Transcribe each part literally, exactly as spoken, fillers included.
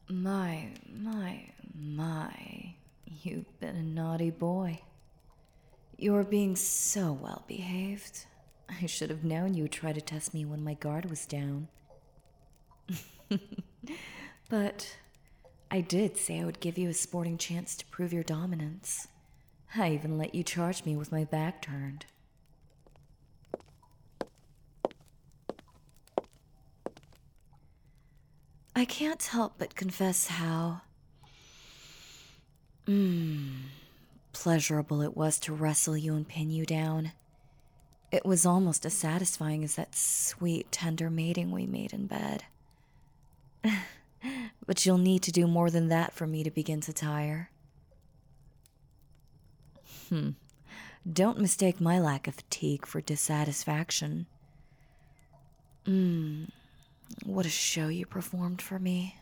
My, my, my. You've been a naughty boy. You're being so well behaved. I should have known you would try to test me when my guard was down. But I did say I would give you a sporting chance to prove your dominance. I even let you charge me with my back turned. I can't help but confess how Mmm, pleasurable it was to wrestle you and pin you down. It was almost as satisfying as that sweet, tender mating we made in bed. But you'll need to do more than that for me to begin to tire. Hmm. Don't mistake my lack of fatigue for dissatisfaction. Mmm, what a show you performed for me.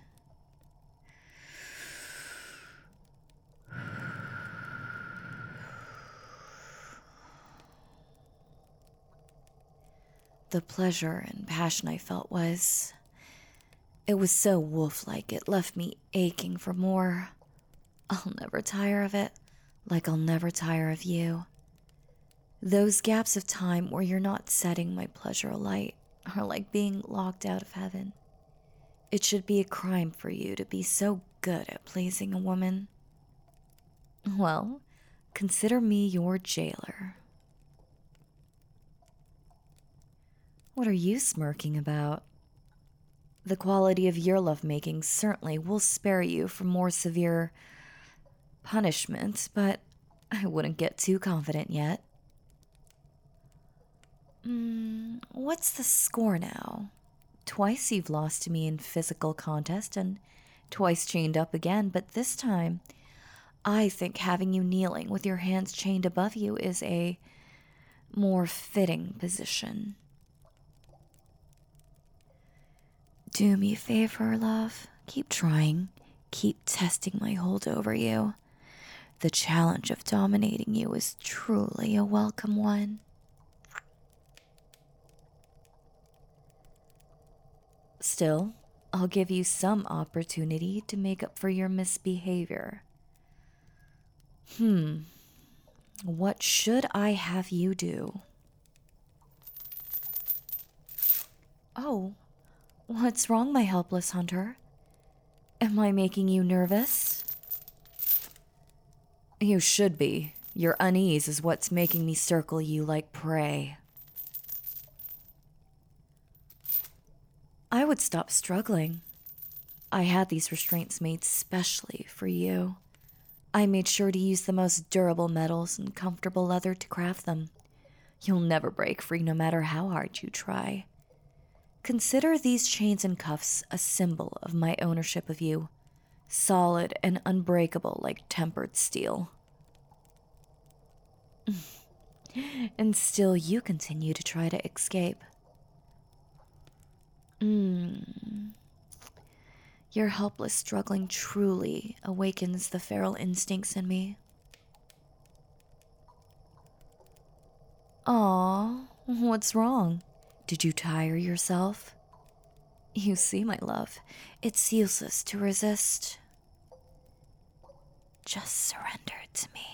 The pleasure and passion I felt was... It was so wolf-like, it left me aching for more. I'll never tire of it, like I'll never tire of you. Those gaps of time where you're not setting my pleasure alight are like being locked out of heaven. It should be a crime for you to be so good at pleasing a woman. Well, consider me your jailer. What are you smirking about? The quality of your lovemaking certainly will spare you from more severe punishment, but I wouldn't get too confident yet. Mm, what's the score now? Twice you've lost to me in physical contest and twice chained up again, but this time I think having you kneeling with your hands chained above you is a more fitting position. Do me a favor, love. Keep trying. Keep testing my hold over you. The challenge of dominating you is truly a welcome one. Still, I'll give you some opportunity to make up for your misbehavior. Hmm. What should I have you do? Oh. What's wrong, my helpless hunter? Am I making you nervous? You should be. Your unease is what's making me circle you like prey. I would stop struggling. I had these restraints made specially for you. I made sure to use the most durable metals and comfortable leather to craft them. You'll never break free no matter how hard you try. Consider these chains and cuffs a symbol of my ownership of you, solid and unbreakable like tempered steel. And still you continue to try to escape. Mmm. Your helpless struggling truly awakens the feral instincts in me. Aw, what's wrong? Did you tire yourself? You see, my love, it's useless to resist. Just surrender to me.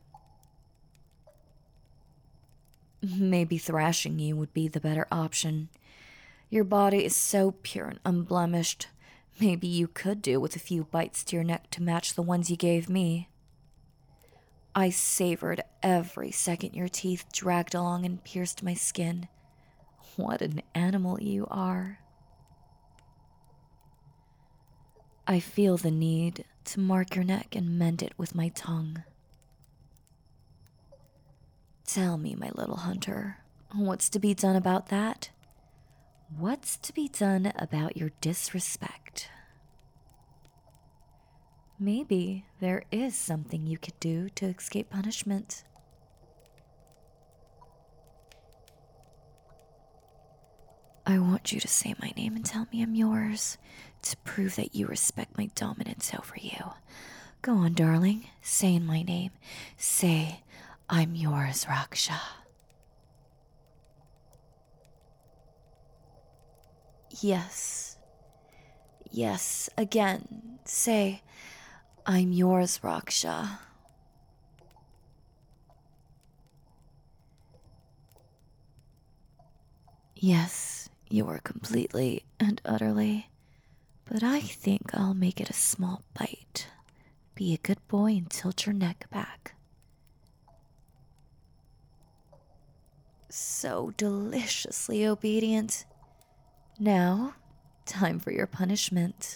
Maybe thrashing you would be the better option. Your body is so pure and unblemished. Maybe you could do with a few bites to your neck to match the ones you gave me. I savored every second your teeth dragged along and pierced my skin. What an animal you are. I feel the need to mark your neck and mend it with my tongue. Tell me, my little hunter, what's to be done about that? What's to be done about your disrespect? Maybe there is something you could do to escape punishment. I want you to say my name and tell me I'm yours, to prove that you respect my dominance over you. Go on, darling, say in my name. Say, I'm yours, Raksha. Yes. Yes, again. Say, I'm yours, Raksha. Yes, you are completely and utterly, but I think I'll make it a small bite. Be a good boy and tilt your neck back. So deliciously obedient. Now, time for your punishment.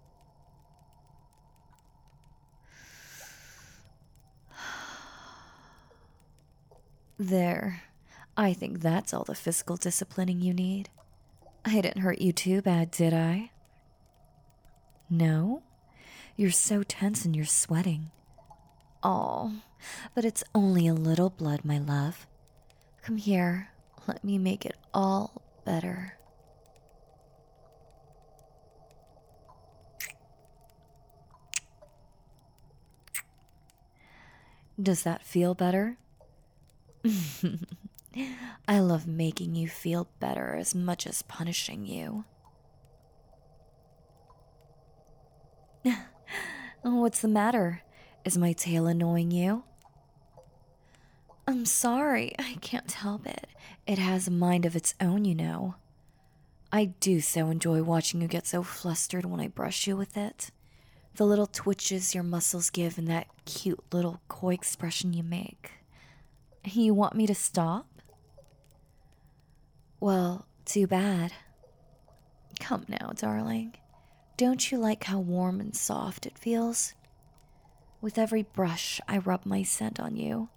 There. I think that's all the physical disciplining you need. I didn't hurt you too bad, did I? No? You're so tense and you're sweating. Oh, but it's only a little blood, my love. Come here, let me make it all better. Does that feel better? I love making you feel better as much as punishing you. What's the matter? Is my tail annoying you? I'm sorry, I can't help it. It has a mind of its own, you know. I do so enjoy watching you get so flustered when I brush you with it. The little twitches your muscles give and that cute little coy expression you make. You want me to stop? Well, too bad. Come now, darling. Don't you like how warm and soft it feels? With every brush, I rub my scent on you.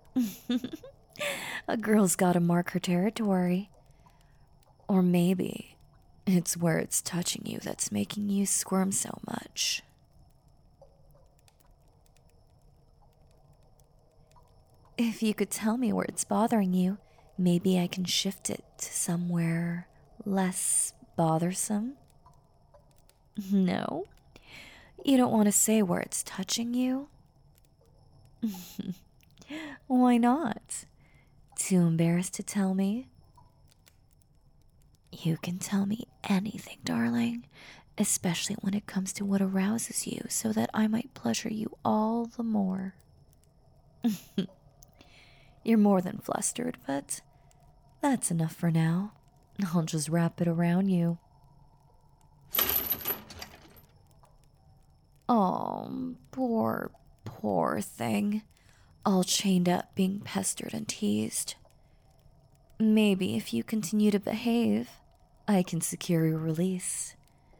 A girl's gotta mark her territory. Or maybe it's where it's touching you that's making you squirm so much. If you could tell me where it's bothering you, maybe I can shift it to somewhere less bothersome. No? You don't want to say where it's touching you? Why not? Too embarrassed to tell me? You can tell me anything, darling, especially when it comes to what arouses you, so that I might pleasure you all the more. You're more than flustered, but that's enough for now. I'll just wrap it around you. Oh, poor, poor thing. All chained up, being pestered and teased. Maybe if you continue to behave, I can secure your release.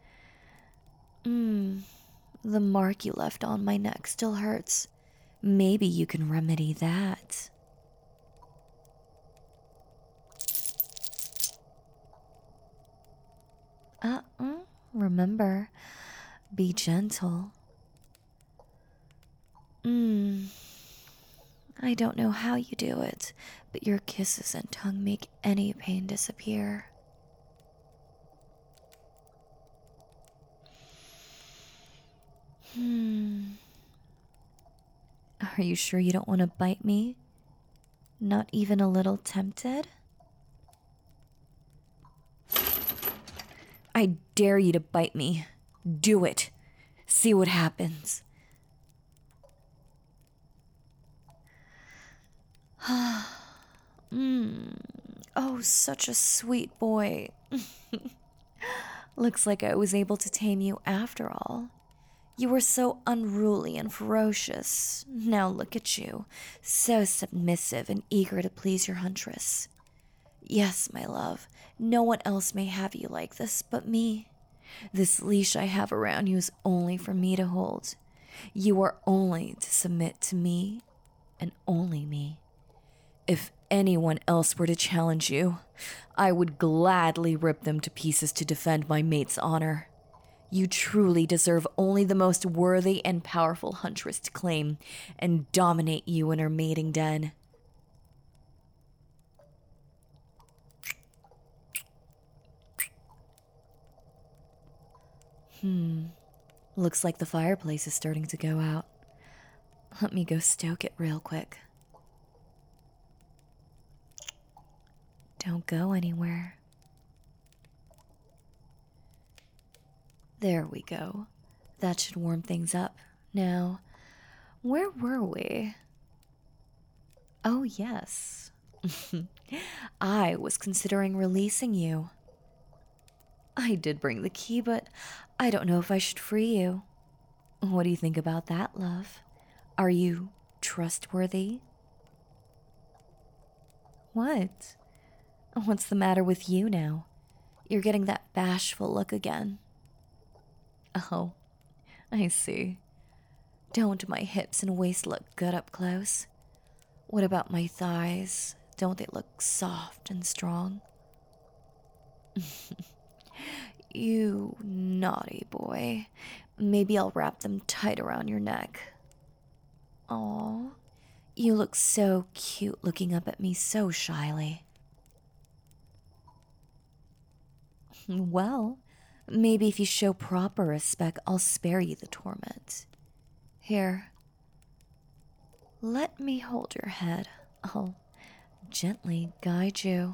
Mmm, the mark you left on my neck still hurts. Maybe you can remedy that. Uh-uh, remember, be gentle. Mmm, I don't know how you do it, but your kisses and tongue make any pain disappear. Hmm. Are you sure you don't want to bite me? Not even a little tempted? I dare you to bite me. Do it. See what happens. Mmm. Oh, such a sweet boy. Looks like I was able to tame you after all. You were so unruly and ferocious. Now look at you, so submissive and eager to please your huntress. Yes, my love, no one else may have you like this but me. This leash I have around you is only for me to hold. You are only to submit to me and only me. If anyone else were to challenge you, I would gladly rip them to pieces to defend my mate's honor. You truly deserve only the most worthy and powerful huntress to claim and dominate you in her mating den. Hmm. Looks like the fireplace is starting to go out. Let me go stoke it real quick. Don't go anywhere. There we go. That should warm things up. Now, where were we? Oh, yes. I was considering releasing you. I did bring the key, but I don't know if I should free you. What do you think about that, love? Are you trustworthy? What? What's the matter with you now? You're getting that bashful look again. Oh, I see. Don't my hips and waist look good up close? What about my thighs? Don't they look soft and strong? You naughty boy. Maybe I'll wrap them tight around your neck. Aw, you look so cute looking up at me so shyly. Well, maybe if you show proper respect, I'll spare you the torment. Here, let me hold your head. I'll gently guide you.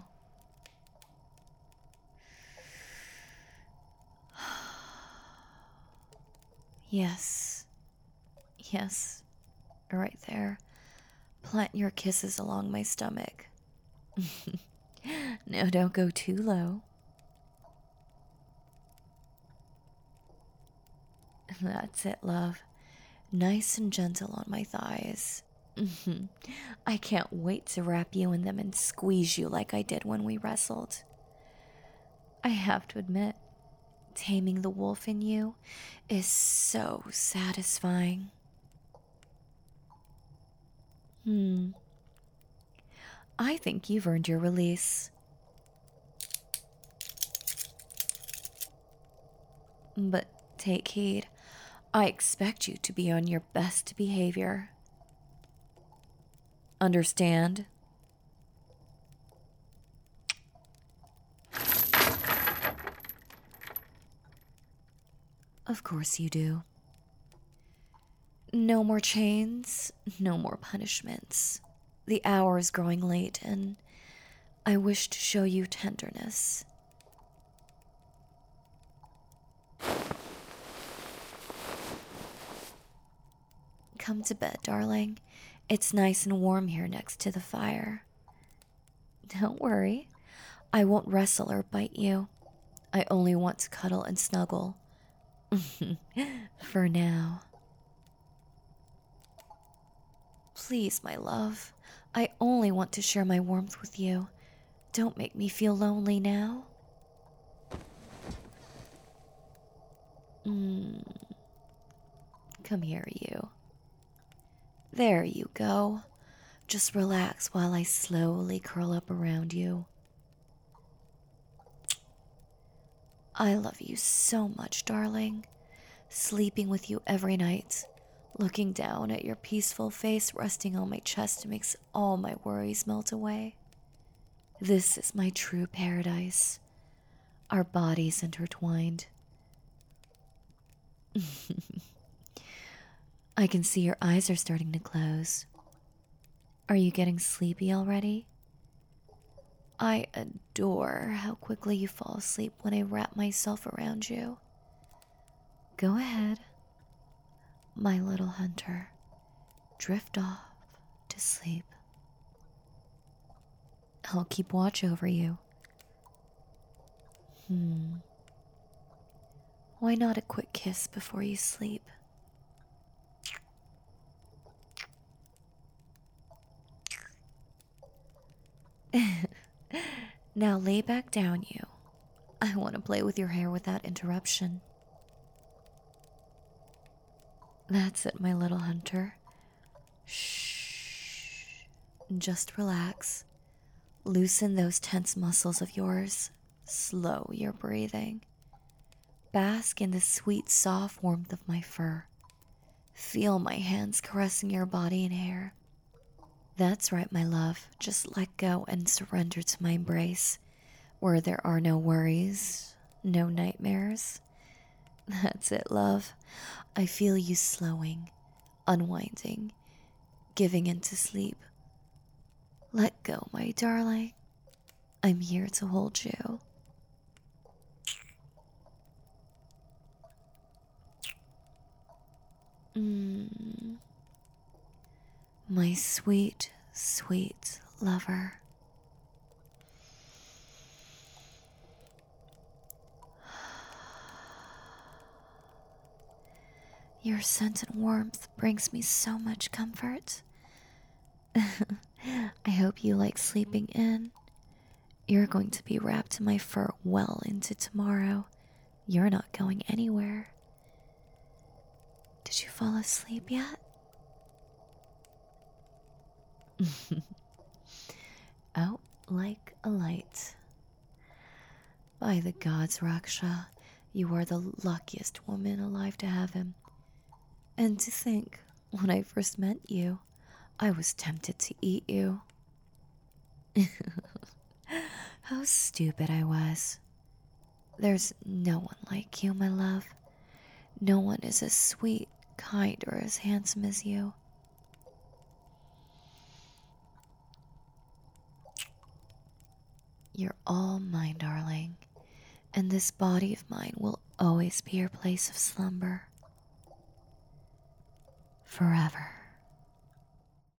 Yes, yes, right there. Plant your kisses along my stomach. No, don't go too low. That's it, love. Nice and gentle on my thighs. I can't wait to wrap you in them and squeeze you like I did when we wrestled. I have to admit, taming the wolf in you is so satisfying. Hmm. I think you've earned your release. But take heed. I expect you to be on your best behavior. Understand? Of course you do. No more chains, no more punishments. The hour is growing late, and I wish to show you tenderness. Come to bed, darling. It's nice and warm here next to the fire. Don't worry. I won't wrestle or bite you. I only want to cuddle and snuggle. For now. Please, my love. I only want to share my warmth with you. Don't make me feel lonely now. Mm. Come here, you. There you go. Just relax while I slowly curl up around you. I love you so much, darling. Sleeping with you every night, looking down at your peaceful face resting on my chest makes all my worries melt away. This is my true paradise. Our bodies intertwined. I can see your eyes are starting to close. Are you getting sleepy already? I adore how quickly you fall asleep when I wrap myself around you. Go ahead, my little hunter. Drift off to sleep. I'll keep watch over you. Hmm. Why not a quick kiss before you sleep? Now lay back down, you. I want to play with your hair without interruption. That's it, my little hunter. Shh. Just relax. Loosen those tense muscles of yours. Slow your breathing. Bask in the sweet, soft warmth of my fur. Feel my hands caressing your body and hair. That's right, my love. Just let go and surrender to my embrace, where there are no worries, no nightmares. That's it, love. I feel you slowing, unwinding, giving into sleep. Let go, my darling. I'm here to hold you. Mm, my sweet, sweet lover. Your scent and warmth brings me so much comfort. I hope you like sleeping in. You're going to be wrapped in my fur well into tomorrow. You're not going anywhere. Did you fall asleep yet? Out like a light. By the gods, Raksha, you are the luckiest woman alive to have him. And to think, when I first met you, I was tempted to eat you. How stupid I was. There's no one like you, my love. No one is as sweet, kind, or as handsome as you. You're all mine, darling, and this body of mine will always be your place of slumber. Forever.